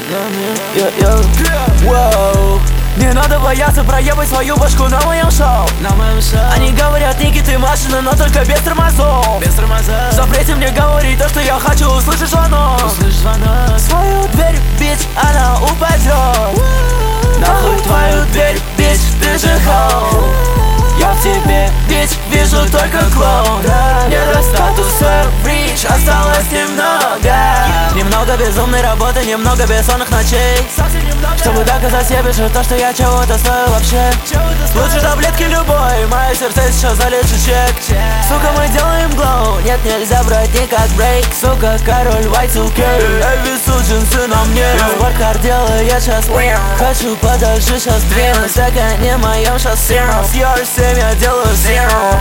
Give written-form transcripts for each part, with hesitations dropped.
Воу. Не надо бояться проебать свою башку на моем шоу. Они говорят, Ники, ты машина, но только без тормозов. Запрети мне говорить то, что я хочу, услышишь звонок. Свою дверь, бич, она упадет. Нахуй твою дверь, бич, ты же хоу. Я в тебе, бич, вижу только клоун. Не до статуса рич, осталось немного. Немного безумной работы, немного бессонных ночей, чтобы доказать себе, что то, что я чего-то стою вообще. Лучше таблетки любой, мое сердце сейчас залечит чек. Сука, мы делаем глоу, нет, нельзя брать никак брейк. Сука, король Y2K, Эви джинсы на мне. Спорткар делает сейчас прям. Хочу подальше сейчас двинуть, так не моем шоссе. С ER7 я делаю zero.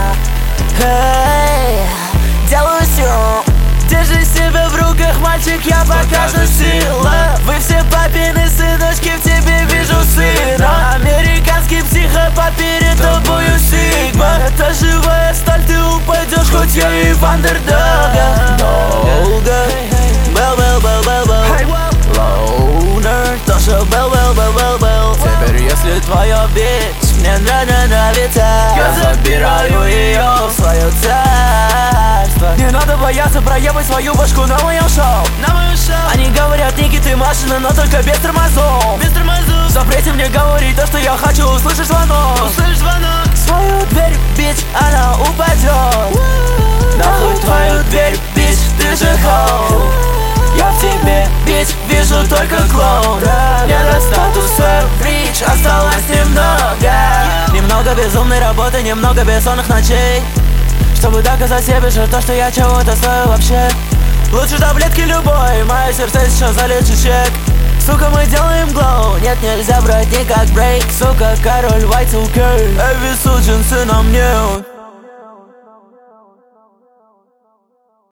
Эй, делаю zero. Держи себя в руках, мальчик, я покажу силу. Вы все папины сыночки, в тебе вижу сына. Американский психопат перед тобою сигма. Это живая сталь, ты упадешь, хоть я и в андердога. Долго бэл-бэл-бэл-бэл-бэл. Лоунер, тоже бэл-бэл-бэл-бэл-бэл. Теперь если твоя бич мне нравится, я забираю ее в свое царство. Не надо бояться проебать свою башку на моем шоу. Они говорят, Ники, ты машина, но только без тормозов. Запрети мне говорить то, что я хочу, услышишь звонок. Свою дверь, бич, она упадет. Нахуй твою дверь, бич, ты же хоу. Я в тебе, бич, вижу только клоун. Не до статуса рич, осталось немного. Немного безумной работы, немного бессонных ночей, чтобы доказать себе, что то, что я чего-то стою вообще. Лучше таблетки любой, мое сердце сейчас залечит чек. Сука, мы делаем глоу, нет, нельзя брать никак брейк. Сука, король Y2K, Эви джинсы на мне.